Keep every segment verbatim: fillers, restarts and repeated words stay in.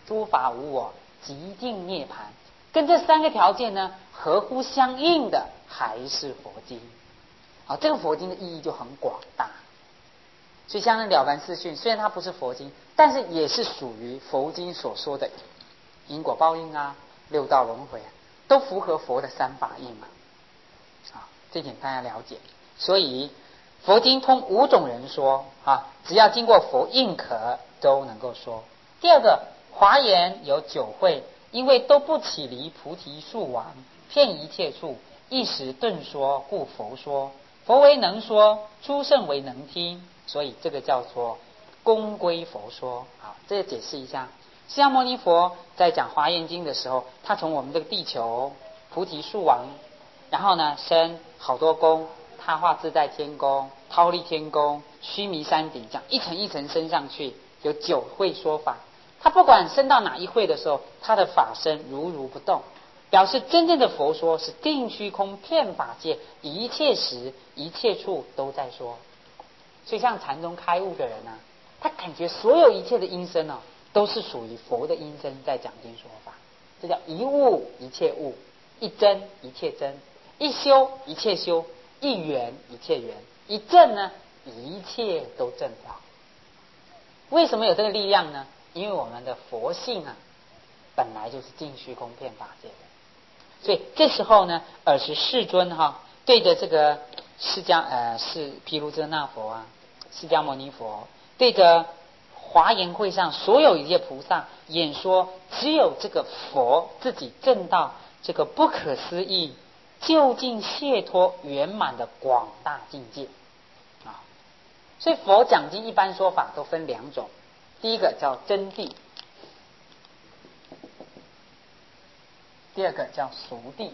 诸法无我，极尽涅槃。跟这三个条件呢合乎相应的，还是佛经。好，这个佛经的意义就很广大。所以像那《了凡四训》，虽然它不是佛经，但是也是属于佛经所说的因果报应啊、六道轮回啊，都符合佛的三法印嘛。啊，这点大家了解。所以佛经通五种人说啊，只要经过佛印可都能够说。第二个，华严有九会，因为都不起离菩提树王，遍一切处，一时顿说，故佛说。佛为能说，诸圣为能听，所以这个叫做公归佛说。好，这个解释一下。释迦牟尼佛在讲华严经的时候，他从我们这个地球菩提树王，然后呢升好多宫，他化自在天宫、忉利天宫、须弥山顶，这样一层一层升上去，有九会说法。他不管升到哪一会的时候，他的法身如如不动，表示真正的佛说是定虚空遍法界，一切时一切处都在说。所以像禅宗开悟的人啊，他感觉所有一切的音声啊，都是属于佛的音声在讲经说法。这叫一悟一切悟，一真一切真，一修一切修，一圆一切圆，一正呢一切都正了。为什么有这个力量呢？因为我们的佛性啊，本来就是尽虚空遍法界的。所以这时候呢，尔时世尊哈、啊，对着这个释迦呃是毗卢遮那佛啊，释迦牟尼佛，对着华严会上所有一切菩萨演说，只有这个佛自己证到这个不可思议、究竟解脱圆满的广大境界啊。所以佛讲经一般说法都分两种，第一个叫真谛，第二个叫俗谛。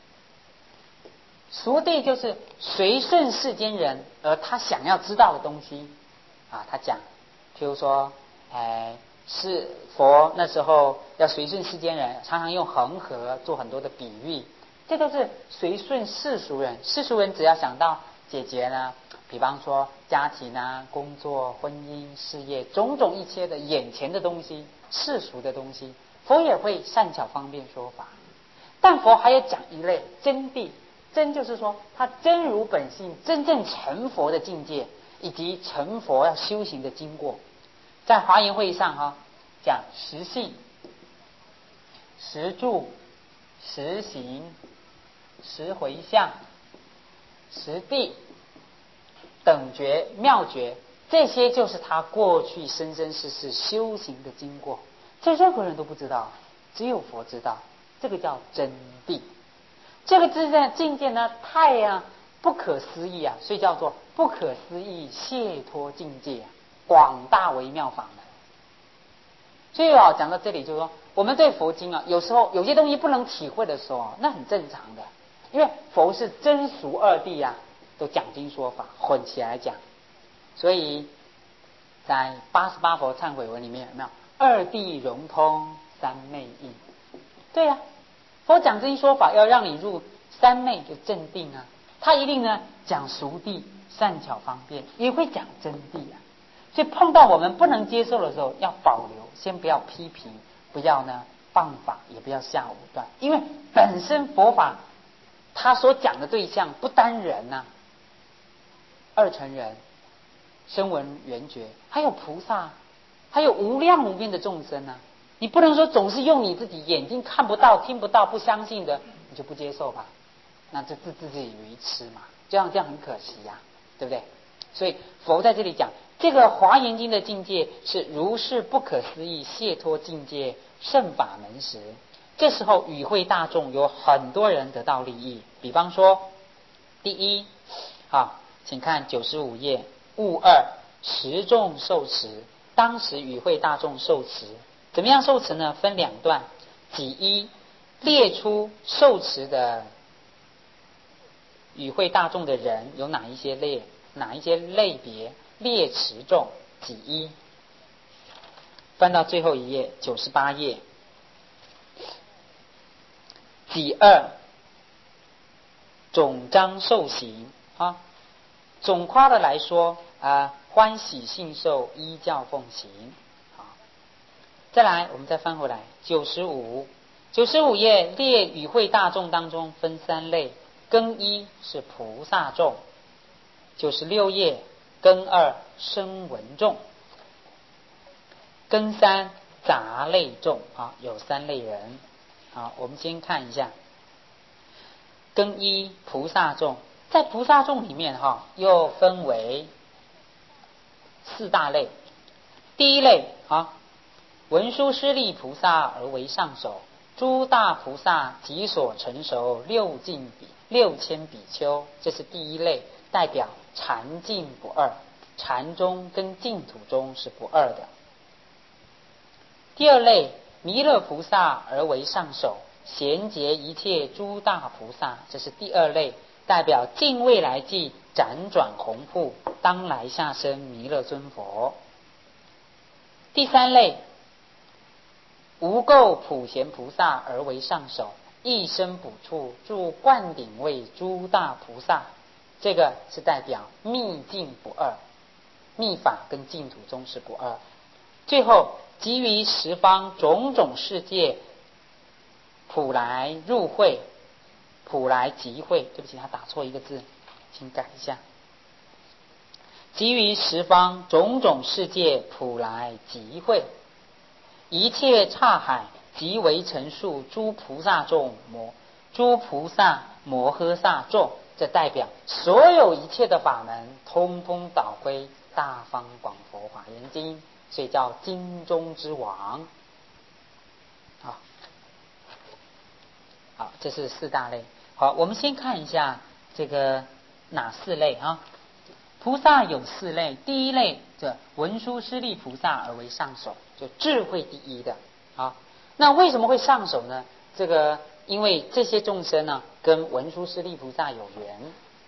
俗谛就是随顺世间人，而他想要知道的东西啊，他讲，譬如说，哎，是佛那时候要随顺世间人，常常用恒河做很多的比喻，这都是随顺世俗人。世俗人只要想到解决呢，比方说家庭啊、工作、婚姻、事业，种种一切的眼前的东西、世俗的东西，佛也会善巧方便说法。但佛还有讲一类真谛，真就是说他真如本性，真正成佛的境界，以及成佛要修行的经过。在华严会上哈、啊，讲实性、实住、实行、实回向、实地、等觉、妙觉，这些就是他过去生生世世修行的经过，这任何人都不知道，只有佛知道。这个叫真谛。这个自在境界呢，太啊不可思议啊，所以叫做不可思议解脱境界啊，广大微妙法门。所以啊，讲到这里就是说，我们对佛经啊，有时候有些东西不能体会的时候啊，那很正常的，因为佛是真俗二谛啊，都讲经说法混起来讲。所以在八十八佛忏悔文里面有没有二谛融通三昧印？对呀、啊，佛讲经说法要让你入三昧就正定啊，他一定呢讲俗谛善巧方便，也会讲真谛啊。所以碰到我们不能接受的时候，要保留，先不要批评，不要呢谤法，也不要下武断，因为本身佛法他所讲的对象不单人呐、啊，二乘人、声闻缘觉，还有菩萨，还有无量无边的众生啊。你不能说总是用你自己眼睛看不到、听不到、不相信的，你就不接受吧？那这自自己愚痴嘛，这样这样很可惜呀、啊，对不对？所以佛在这里讲，这个华严经的境界是如是不可思议解脱境界圣法门时，这时候与会大众有很多人得到利益。比方说，第一，好，请看九十五页，物二十众受持，当时与会大众受持。怎么样受持呢？分两段，己一列出受持的与会大众的人有哪一些类，哪一些类别，列持众己一。翻到最后一页，九十八页，己二总章受行啊，总夸的来说啊，欢喜信受，依教奉行。 再来，我们再翻回来，九十五，九十五页列与会大众当中分三类，庚一是菩萨众，九十六页庚二声闻众，庚三杂类众啊，有三类人。好，我们先看一下庚一菩萨众，在菩萨众里面哈，又分为四大类。第一类啊，文殊师利菩萨而为上首，诸大菩萨即所成熟六尽比六千比丘，这是第一类，代表禅净不二，禅中跟净土中是不二的。第二类，弥勒菩萨而为上首，贤结一切诸大菩萨，这是第二类，代表尽未来际辗转弘护，当来下生弥勒尊佛。第三类，无垢普贤菩萨而为上首，一生补处住灌顶位诸大菩萨，这个是代表密净不二，密法跟净土中是不二。最后，基于十方种种世界普来入会，普来集会，对不起，他打错一个字，请改一下。基于十方种种世界普来集会，一切刹海即为成数诸菩萨众摩诸菩萨摩诃萨众，这代表所有一切的法门通通导归大方广佛华严经，所以叫经中之王。好，好，这是四大类。好，我们先看一下这个哪四类啊？菩萨有四类，第一类这文殊师利菩萨而为上首，就智慧第一的啊。那为什么会上首呢？这个因为这些众生呢，跟文殊师利菩萨有缘。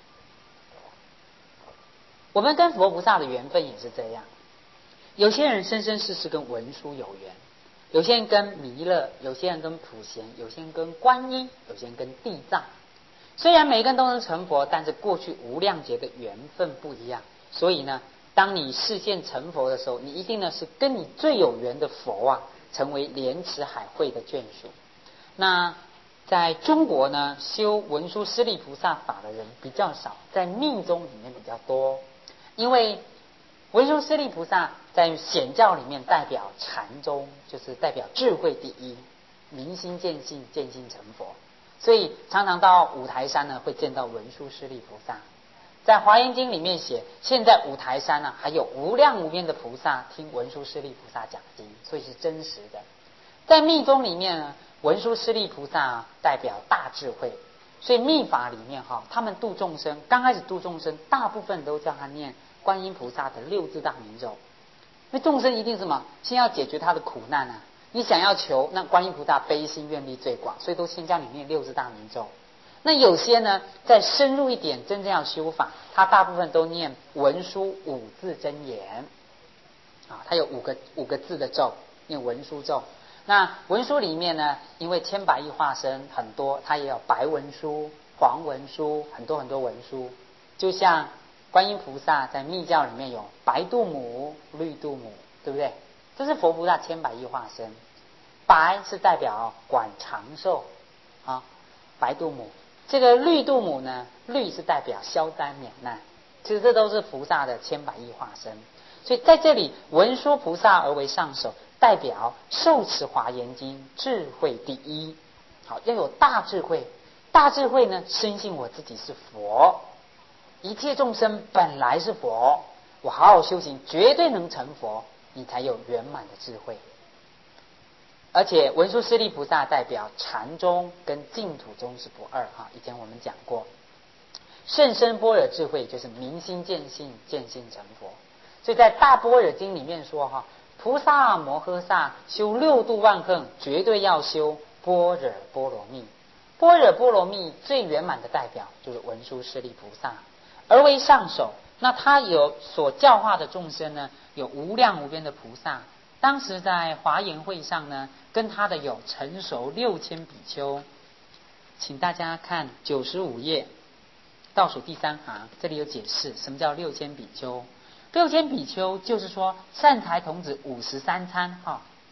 我们跟佛菩萨的缘分也是这样，有些人生生世世跟文殊有缘，有些人跟弥勒，有些人跟普贤，有些人跟观音，有些人跟地藏。虽然每个人都能成佛，但是过去无量劫的缘分不一样，所以呢，当你视线成佛的时候，你一定呢是跟你最有缘的佛啊，成为莲池海会的眷属。那在中国呢，修文殊师利菩萨法的人比较少，在密宗里面比较多，因为文殊师利菩萨在显教里面代表禅宗，就是代表智慧第一，明心见性，见性成佛。所以常常到五台山呢，会见到文殊师利菩萨。在华严经里面写，现在五台山呢、啊、还有无量无边的菩萨听文殊师利菩萨讲经，所以是真实的。在密宗里面呢，文殊师利菩萨、啊、代表大智慧，所以密法里面哈，他们度众生，刚开始度众生，大部分都叫他念观音菩萨的六字大明咒，因为众生一定什么，先要解决他的苦难啊。你想要求，那观音菩萨悲心愿力最广，所以都先叫你念六字大明咒。那有些呢，再深入一点，真正要修法，他大部分都念文殊五字真言啊，他有五个五个字的咒，念文殊咒。那文殊里面呢，因为千百亿化身很多，它也有白文殊、黄文殊，很多很多文殊。就像观音菩萨在密教里面有白度母、绿度母，对不对？这是佛菩萨千百亿化身。白是代表管长寿啊，白度母。这个绿度母呢，绿是代表消灾免难。其实这都是菩萨的千百亿化身。所以在这里，文殊菩萨而为上首，代表受持华严经，智慧第一。好，要有大智慧。大智慧呢，深信我自己是佛，一切众生本来是佛，我好好修行，绝对能成佛，你才有圆满的智慧。而且文殊师利菩萨代表禅宗跟净土宗是不二哈，以前我们讲过，甚深般若智慧就是明心见性，见性成佛。所以在大般若经里面说哈，菩萨摩诃萨修六度万行，绝对要修般若波罗蜜。般若波罗蜜最圆满的代表就是文殊师利菩萨，而为上首。那他有所教化的众生呢，有无量无边的菩萨。当时在华严会上呢，跟他的有成熟六千比丘。请大家看九十五页倒数第三行，这里有解释什么叫六千比丘。六千比丘就是说善财童子五十三参哈，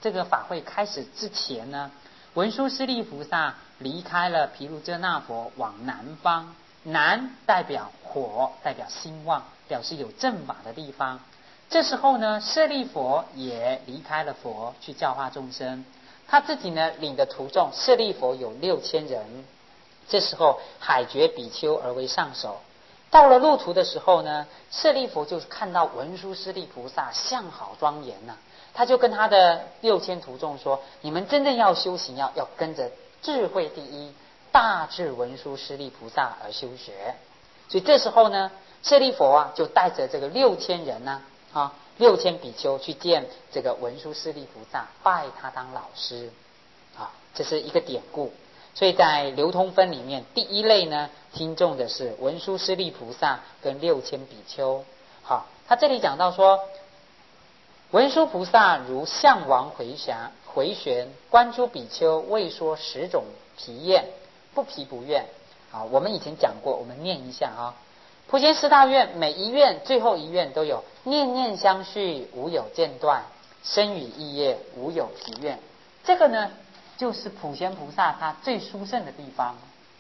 这个法会开始之前呢，文殊师利菩萨离开了毗卢遮那佛，往南方。南代表火，代表兴旺，表示有正法的地方。这时候呢，舍利佛也离开了佛，去教化众生。他自己呢，领的徒众，舍利佛有六千人。这时候海觉比丘而为上首。到了路途的时候呢，舍利佛就看到文殊师利菩萨相好庄严呐、啊，他就跟他的六千徒众说：你们真正要修行，要要跟着智慧第一大智文殊师利菩萨而修学。所以这时候呢，舍利佛啊就带着这个六千人呢、啊，啊六千比丘去见这个文殊师利菩萨，拜他当老师。啊，这是一个典故。所以在流通分里面，第一类呢，听众的是文殊师利菩萨跟六千比丘。好，他这里讲到说，文殊菩萨如象王回旋，回旋观诸比丘，未说十种疲厌，不疲不厌。啊，我们以前讲过，我们念一下啊。普贤十大愿，每一愿最后一愿都有念念相续，无有间断，身语意业，无有疲怨。这个呢，就是普贤菩萨他最殊胜的地方。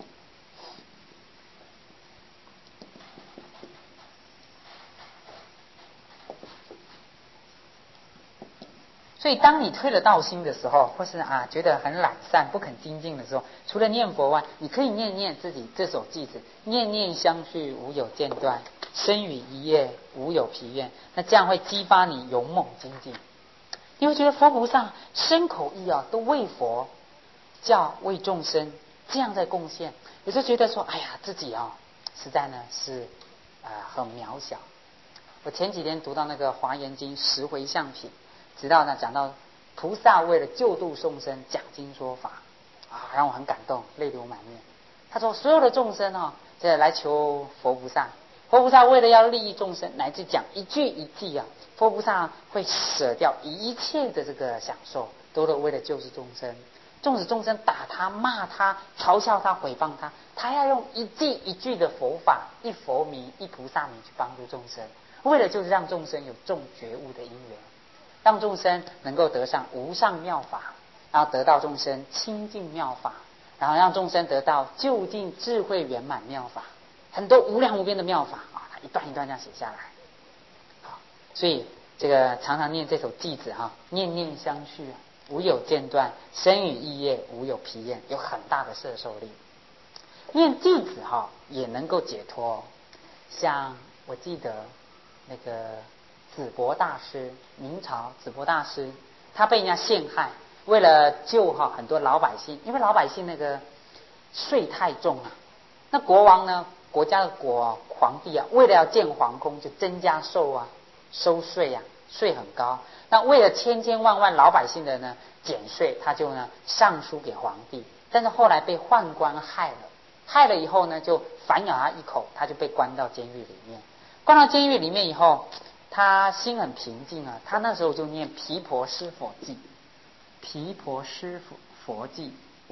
所以当你退了道心的时候，或是啊觉得很懒散不肯精进的时候，除了念佛外，你可以念念自己这首偈子：念念相续，无有间断，身语一业，无有疲怨。那这样会激发你勇猛精进。你会觉得佛菩萨身口意啊都为佛教为众生这样在贡献，有时候觉得说，哎呀，自己啊实在呢是啊、呃、很渺小。我前几天读到那个《华严经》十回向品，直到呢讲到菩萨为了救度众生讲经说法啊，让我很感动，泪流满面。他说所有的众生啊，这来求佛菩萨，佛菩萨为了要利益众生，乃至讲一句一句啊，佛菩萨会舍掉一切的这个享受，都是为了救治众生。纵使众生打他、骂他、嘲笑他、诽谤他，他要用一句一句的佛法、一佛名、一菩萨名去帮助众生，为了就是让众生有众觉悟的因缘，让众生能够得上无上妙法，然后得到众生清净妙法，然后让众生得到究竟智慧圆满妙法，很多无量无边的妙法啊，他一段一段这样写下来。好，所以这个常常念这首偈子哈，念念相续啊，无有间断，身语意业，无有疲厌，有很大的摄受力。念偈子哈也能够解脱。像我记得那个子伯大师，明朝子伯大师，他被人家陷害，为了救哈很多老百姓，因为老百姓那个税太重啊，那国王呢，国家的国皇帝啊，为了要建皇宫，就增加收啊收税啊，税很高。那为了千千万万老百姓的呢减税，他就呢上书给皇帝，但是后来被宦官害了，害了以后呢就反咬他一口，他就被关到监狱里面。关到监狱里面以后，他心很平静啊，他那时候就念毗婆尸佛偈，毗婆尸佛佛偈，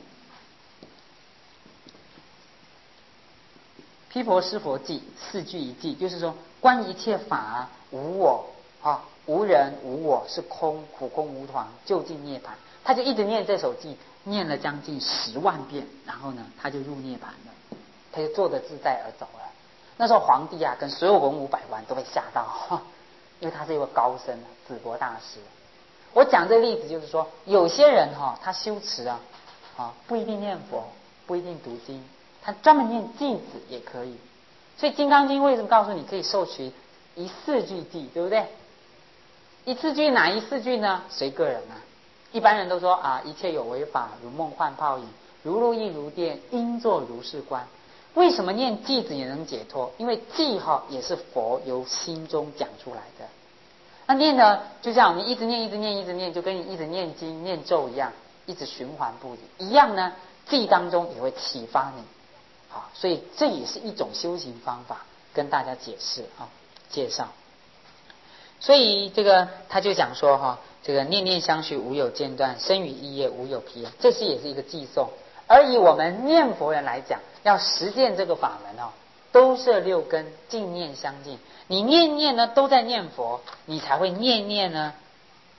毗婆尸佛偈四句一偈，就是说观一切法无我啊，无人无我，是空，苦空无常，究竟涅槃。他就一直念这首偈，念了将近十万遍，然后呢他就入涅槃了，他就坐得自在而走了。那时候皇帝啊跟所有文武百官都被吓到，因为他是一位高僧子伯大师。我讲这个例子就是说，有些人哈、哦、他修持啊啊不一定念佛，不一定读经，他专门念偈子也可以。所以《金刚经》为什么告诉你可以受持一四句偈，对不对？一四句哪一四句呢？随个人啊。一般人都说啊，一切有为法，如梦幻泡影，如露亦如电，应作如是观。为什么念偈子也能解脱？因为偈哈也是佛由心中讲出来的。那念呢，就像你一直念、一直念、一直念，就跟你一直念经、念咒一样，一直循环不已。一样呢，偈当中也会启发你。好，所以这也是一种修行方法，跟大家解释啊，介绍。所以这个他就讲说哈，这个念念相续，无有间断，身语意业，无有疲厌，这是也是一个偈颂。而以我们念佛人来讲，要实践这个法门哦，都摄六根，净念相继。你念念呢都在念佛，你才会念念呢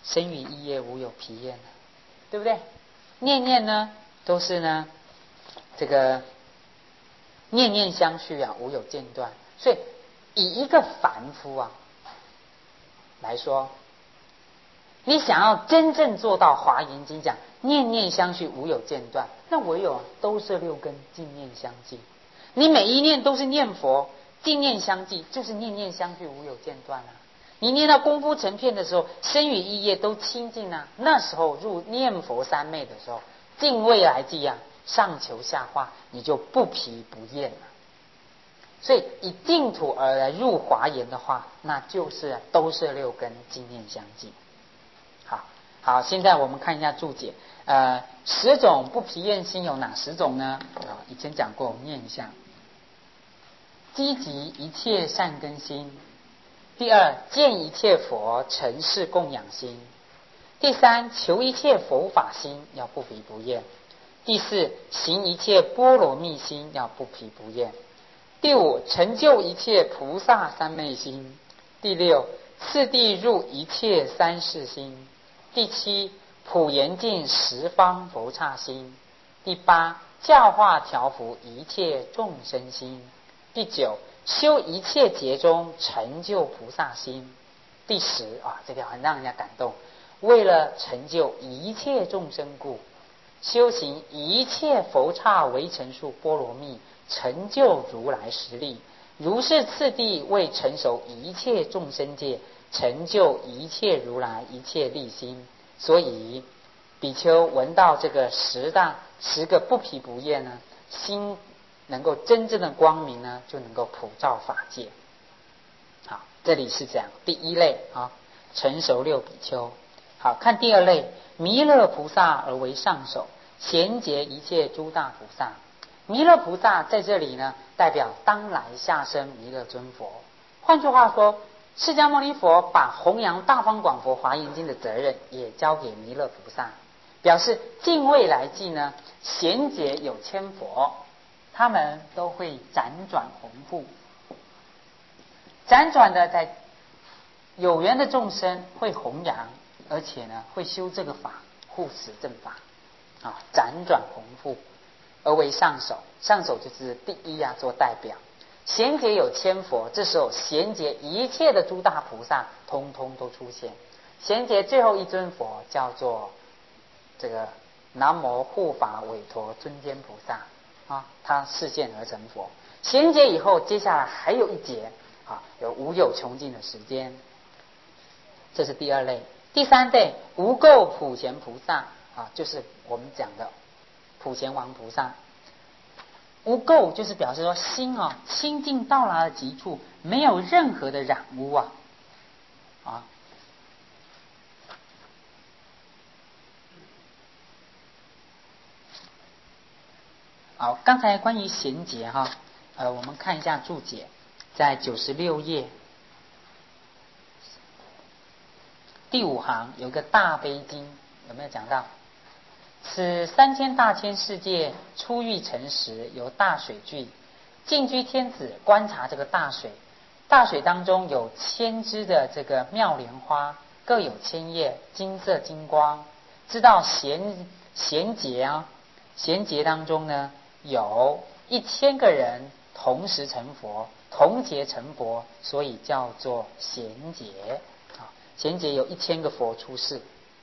生于一夜无有疲厌，对不对？念念呢都是呢这个念念相续啊，无有间断。所以以一个凡夫啊来说，你想要真正做到华严经讲念念相续无有间断，那唯有都摄六根净念相继。你每一念都是念佛，净念相继，就是念念相续无有间断啊。你念到功夫成片的时候，身语意业都清净啊，那时候入念佛三昧的时候，尽未来际啊，上求下化，你就不疲不厌了。所以以净土而来入华严的话，那就是都摄六根净念相继。好，好，现在我们看一下注解。呃，十种不疲厌心有哪十种呢？啊，以前讲过，我们念一下。积极一切善根心。第二，见一切佛尘世供养心。第三，求一切佛法心，要不疲不厌。第四，行一切波罗蜜心，要不疲不厌。第五，成就一切菩萨三昧心。第六，次第入一切三世心。第七，普严净十方佛刹心。第八，教化调伏一切众生心。第九，修一切劫中成就菩萨心。第十啊，这条很让人家感动，为了成就一切众生故，修行一切佛刹为成数波罗蜜，成就如来实力。如是次第为成熟一切众生界，成就一切如来一切力心。所以比丘闻到这个十大十个不疲不厌呢，心能够真正的光明呢，就能够普照法界。好，这里是这样。第一类啊，成熟六比丘。好，看第二类，弥勒菩萨而为上首，贤结一切诸大菩萨。弥勒菩萨在这里呢，代表当来下生弥勒尊佛。换句话说，释迦牟尼佛把弘扬大方广佛华严经的责任也交给弥勒菩萨，表示近未来际呢，贤结有千佛，他们都会辗转弘护，辗转的在有缘的众生会弘扬，而且呢会修这个法，护持正法啊，辗转弘护而为上首。上首就是第一啊，做代表。贤结有千佛，这时候贤结一切的诸大菩萨通通都出现。贤结最后一尊佛叫做这个南无护法韦陀尊坚菩萨啊，他示现而成佛。贤结以后，接下来还有一劫啊，有无有穷尽的时间。这是第二类。第三类，无垢普贤菩萨啊，就是我们讲的普贤王菩萨。无垢就是表示说心啊清净到达了极处，没有任何的染污啊啊。好，刚才关于贤结哈，呃，我们看一下注解，在九十六页第五行有个大悲经，有没有讲到？此三千大千世界初欲成时，有大水聚，净居天子观察这个大水，大水当中有千枝的这个妙莲花，各有千叶，金色金光，知道贤贤结啊，贤结当中呢有一千个人同时成佛，同结成佛，所以叫做贤结啊。贤结有一千个佛出世。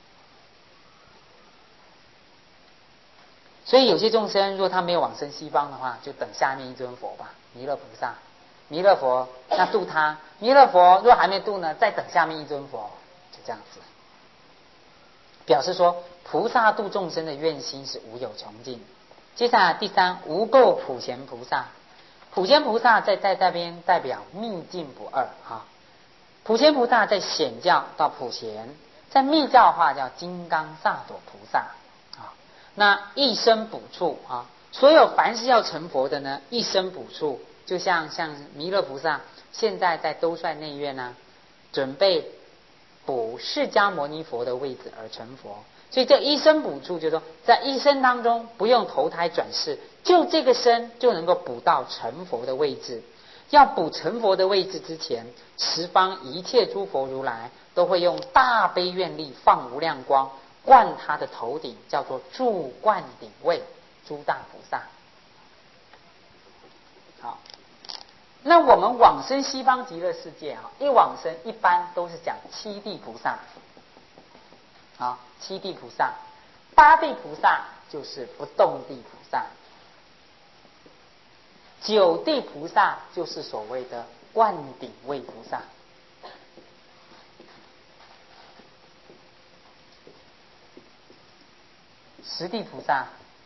所以有些众生，若他没有往生西方的话，就等下面一尊佛吧，弥勒菩萨。弥勒佛那度他，弥勒佛若还没度呢，再等下面一尊佛，就这样子。表示说，菩萨度众生的愿心是无有穷尽。接下来第三，无垢普贤菩萨。普贤菩萨在在这边代表密净不二哈。普贤菩萨在显教到普贤，在密教的话叫金刚萨埵菩萨。那一生补处啊，所有凡是要成佛的呢，一生补处，就像像弥勒菩萨现在在兜率内院呢、啊，准备补释迦牟尼佛的位置而成佛。所以这一生补处，就是说在一生当中不用投胎转世，就这个生就能够补到成佛的位置。 要补成佛的位置之前，十方一切诸佛如来都会用大悲愿力放无量光灌他的头顶，叫做住灌顶位诸大菩萨。好，那我们往生西方极乐世界啊，一往生一般都是讲七地菩萨。好，七地菩萨，八地菩萨就是不动地菩萨，九地菩萨就是所谓的灌顶位菩萨。十地菩萨，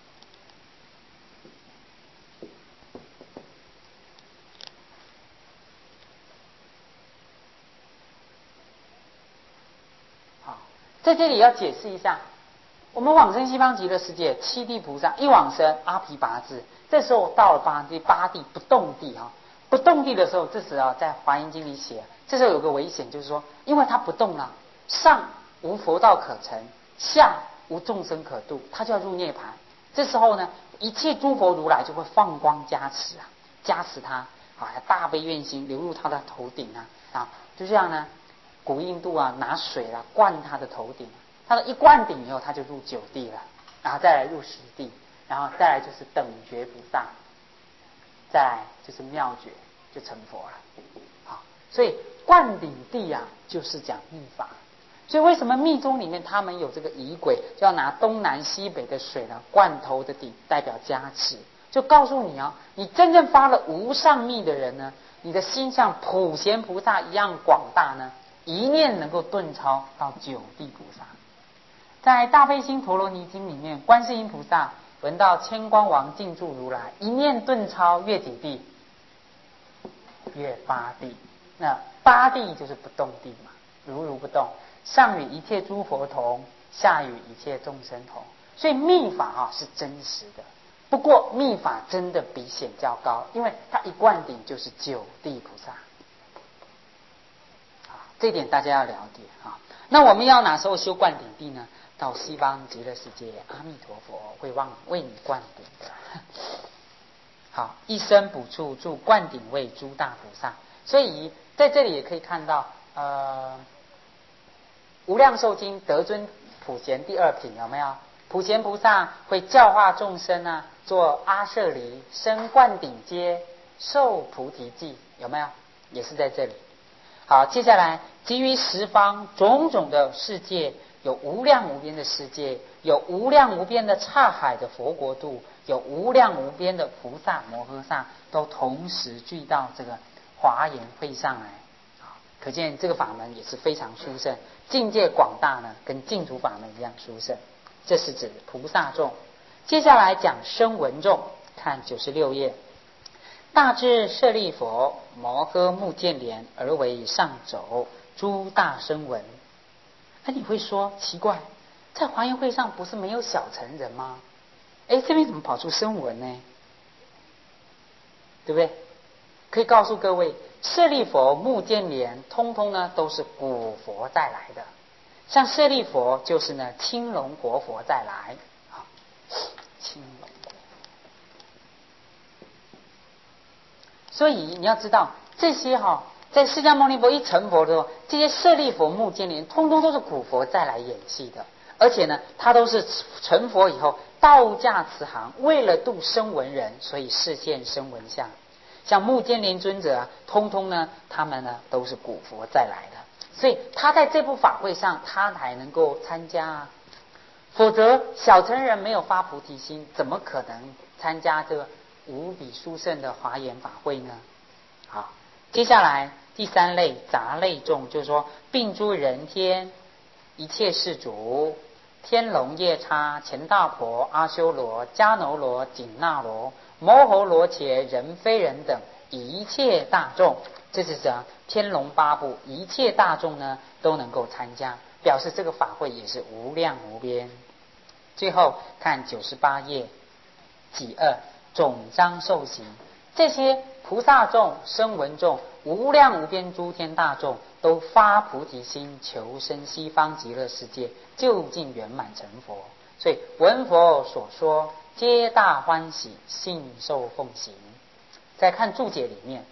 好，在这里要解释一下，我们往生西方极乐世界，七地菩萨一往生阿毗跋致，这时候到了八地，八地不动地哈，不动地的时候，这时啊，在华严经里写，这时候有个危险，就是说，因为它不动了，上无佛道可成，下无众生可度，他就要入涅槃。这时候呢，一切诸佛如来就会放光加持啊，加持他啊，大悲愿心流入他的头顶啊啊，就这样呢，古印度啊拿水啊灌他的头顶，他的一灌顶以后，他就入九地了，然后再来入十地，然后再来就是等觉菩萨，再来就是妙觉，就成佛了。好，所以灌顶地啊，就是讲密法。所以为什么密宗里面他们有这个仪轨，就要拿东南西北的水呢灌头的顶，代表加持，就告诉你啊，你真正发了无上密的人呢，你的心像普贤菩萨一样广大呢，一念能够顿超到九地菩萨。在大悲心陀罗尼经里面，观世音菩萨闻到千光王进驻如来，一念顿超越几地？越八地。那八地就是不动地嘛，如如不动。上与一切诸佛同，下与一切众生同。所以密法啊是真实的，不过密法真的比显教高，因为它一灌顶就是九地菩萨。这一点大家要了解啊。那我们要哪时候修灌顶地呢？到西方极乐世界，阿弥陀佛会忘为你灌顶的。好，一生补处住灌顶位诸大菩萨。所以在这里也可以看到，呃。无量寿经得尊普贤第二品有没有？普贤菩萨会教化众生啊，做阿舍离，生灌顶阶，受菩提记，有没有？也是在这里。好，接下来基于十方种种的世界，有无量无边的世界，有无量无边的刹海的佛国度，有无量无边的菩萨摩诃萨，都同时聚到这个华严会上来。可见这个法门也是非常殊胜，境界广大呢，跟净土法门一样殊胜。这是指菩萨众。接下来讲声闻众，看九十六页。大智舍利佛摩诃目犍连而为上肘，诸大声闻。哎，你会说奇怪，在华严会上不是没有小乘人吗？哎，这边怎么跑出声闻呢？对不对？可以告诉各位，舍利佛、目犍连，通通呢都是古佛再来的。像舍利佛就是呢青龙活佛再来啊，青龙。所以你要知道，这些哈、哦，在释迦牟尼佛一成佛的时候，这些舍利佛、目犍连，通通都是古佛再来演戏的。而且呢，他都是成佛以后道驾慈航，为了度声闻人，所以示现声闻相。像目犍连尊者啊，通通呢，他们呢都是古佛再来的，所以他在这部法会上，他才能够参加啊。否则小乘人没有发菩提心，怎么可能参加这个无比殊胜的华严法会呢？好，接下来第三类杂类众，就是说并诸人天、一切世主、天龙夜叉、乾大婆、阿修罗、迦楼罗、紧那罗、摩诃罗伽、人非人等一切大众，这是讲天龙八部，一切大众呢都能够参加，表示这个法会也是无量无边。最后看九十八页己二总章受行，这些菩萨众、声闻众、无量无边诸天大众都发菩提心，求生西方极乐世界，究竟圆满成佛。所以闻佛所说，皆大欢喜，信受奉行。再看注解里面，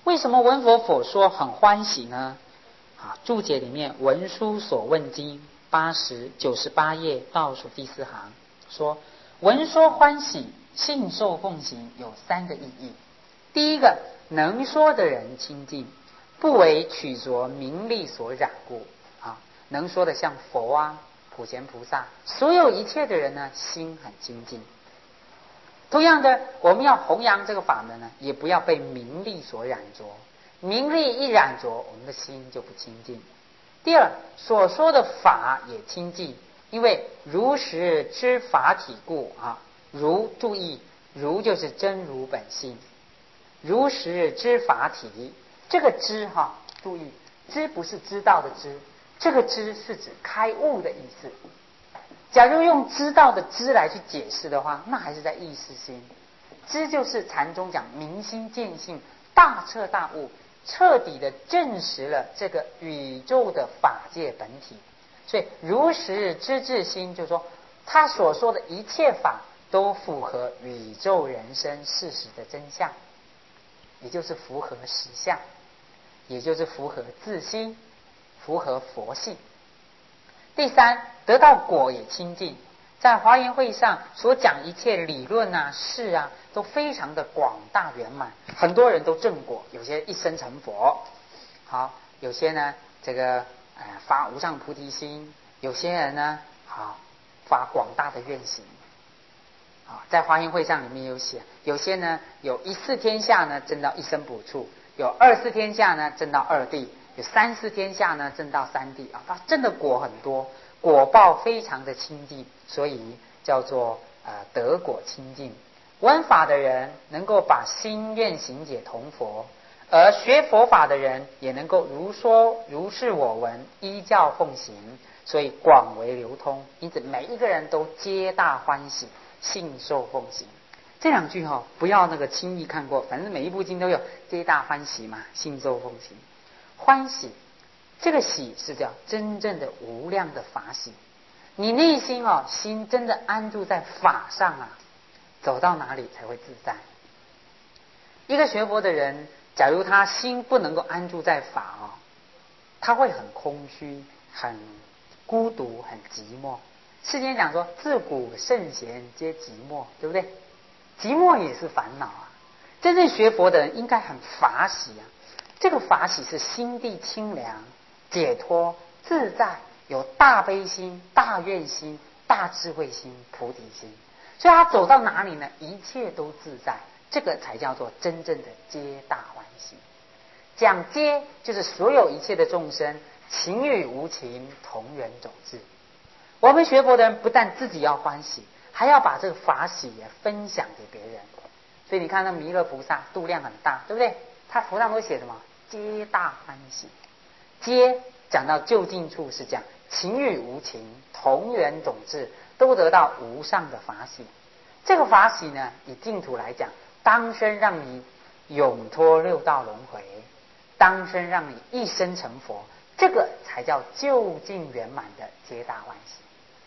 为什么闻佛佛说很欢喜呢？啊，注解里面《文殊所问经》八十九十八页倒数第四行说，闻说欢喜，信受奉行有三个意义。第一个，能说的人清净，不为取着名利所染故。啊，能说的像佛啊、普贤菩萨，所有一切的人呢，心很清净。同样的，我们要弘扬这个法门呢，也不要被名利所染着。名利一染着，我们的心就不清净。第二，所说的法也清净，因为如实知法体故啊。如，注意，如就是真如本性，如实知法体。这个知哈，注意，知不是知道的知，这个知是指开悟的意思。假如用知道的知来去解释的话，那还是在意识心。知就是禅宗讲明心见性，大彻大悟，彻底的证实了这个宇宙的法界本体。所以如实知至心，就是说他所说的一切法都符合宇宙人生事实的真相，也就是符合实相，也就是符合自心，符合佛性。第三，得到果也清净。在华严会上所讲一切理论啊、事啊，都非常的广大圆满，很多人都证果，有些一生成佛，好，有些呢这个呃发无上菩提心，有些人呢好发广大的愿行。啊，在华严会上里面有写，有些呢有一四天下呢证到一生补处，有二四天下呢证到二地，有三四天下呢证到三地啊，他证的果很多，果报非常的清净，所以叫做呃得果清净。闻法的人能够把心愿行解同佛，而学佛法的人也能够如说如是我闻，依教奉行，所以广为流通。因此每一个人都皆大欢喜，信受奉行。这两句哈、哦，不要那个轻易看过，反正每一部经都有皆大欢喜嘛，信受奉行。欢喜，这个喜是叫真正的无量的法喜。你内心哦，心真的安住在法上啊，走到哪里才会自在。一个学佛的人，假如他心不能够安住在法哦，他会很空虚、很孤独、很寂寞。世间讲说，自古圣贤皆寂寞，对不对？寂寞也是烦恼啊。真正学佛的人应该很法喜啊。这个法喜是心地清凉、解脱、自在，有大悲心、大愿心、大智慧心、菩提心。所以他走到哪里呢，一切都自在，这个才叫做真正的皆大欢喜。讲皆就是所有一切的众生，情与无情同源种智。我们学佛的人不但自己要欢喜，还要把这个法喜也分享给别人。所以你看那弥勒菩萨度量很大，对不对？他头上都写什么？皆大欢喜。皆讲到就近处是讲情与无情同源种智，都得到无上的法喜。这个法喜呢，以净土来讲，当生让你永脱六道轮回，当生让你一生成佛，这个才叫究竟圆满的皆大欢喜。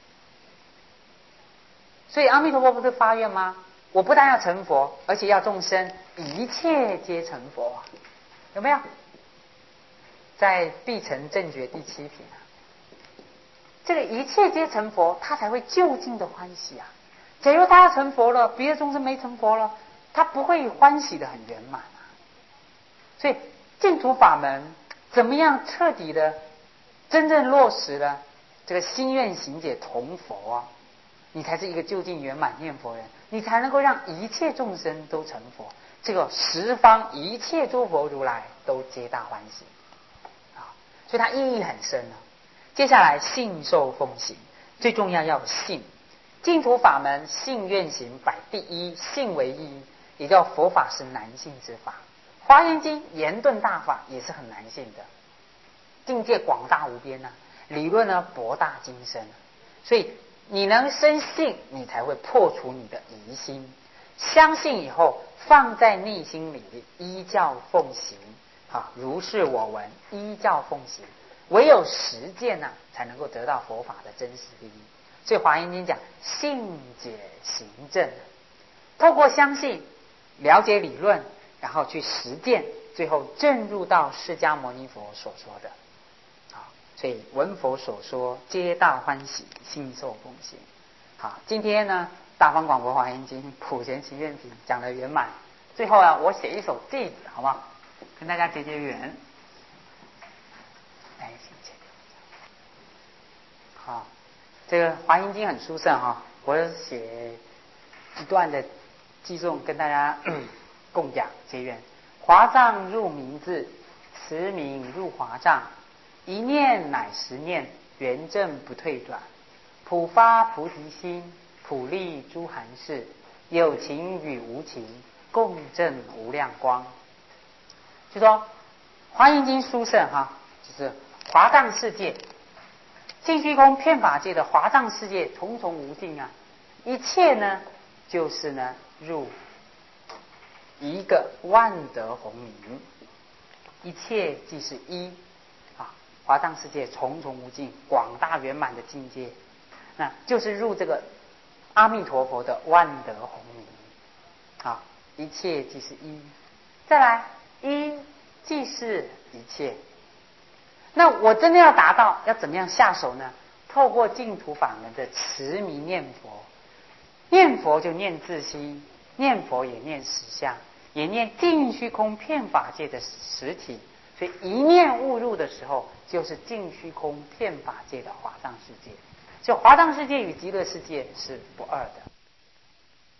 所以阿弥陀佛不是发愿吗？我不但要成佛，而且要众生一切皆成佛，有没有？在必成正觉第七品啊，这个一切皆成佛，他才会究竟的欢喜啊。假如他要成佛了，别的众生没成佛了，他不会欢喜的很圆满啊。所以净土法门怎么样彻底的真正落实了这个心愿行解同佛啊，你才是一个究竟圆满念佛人，你才能够让一切众生都成佛，这个十方一切诸佛如来都皆大欢喜啊，所以它意义很深啊。接下来信受奉行，最重要要有信。净土法门信愿行摆第一，信为一，也叫佛法是难信之法。华严经严顿大法也是很难信的，境界广大无边啊，理论呢博大精深，所以你能生信，你才会破除你的疑心。相信以后放在内心里，依教奉行啊，如是我闻，依教奉行。唯有实践呢、啊，才能够得到佛法的真实利益。所以华严经讲信解行证，透过相信了解理论， 然后去实践，最后证入到释迦牟尼佛所说的。好，所以闻佛所说，皆大欢喜，信受奉行。好，今天呢，大方广博华严经普贤行愿品讲得圆满。最后啊，我写一首偈子，好不好？跟大家结结缘。哎，谢谢。好，这个华严经很殊胜哈，我写一段的偈颂跟大家共讲结缘。华藏入名字，持名入华藏，一念乃十念，圆正不退转。普发菩提心，普利诸寒士，有情与无情，共振无量光。就说华严经殊胜哈，就是华藏世界，净虚空遍法界的华藏世界重重无尽啊，一切呢就是呢入一个万德洪名，一切即是一啊，华藏世界重重无尽，广大圆满的境界，那就是入这个阿弥陀佛的万德洪名啊，一切即是一。再来，一即是一切。那我真的要达到，要怎么样下手呢？透过净土法门的持名念佛，念佛就念自心，念佛也念实相，也念净虚空遍法界的实体。所以一念悟入的时候，就是净虚空遍法界的华藏世界。所以华藏世界与极乐世界是不二的。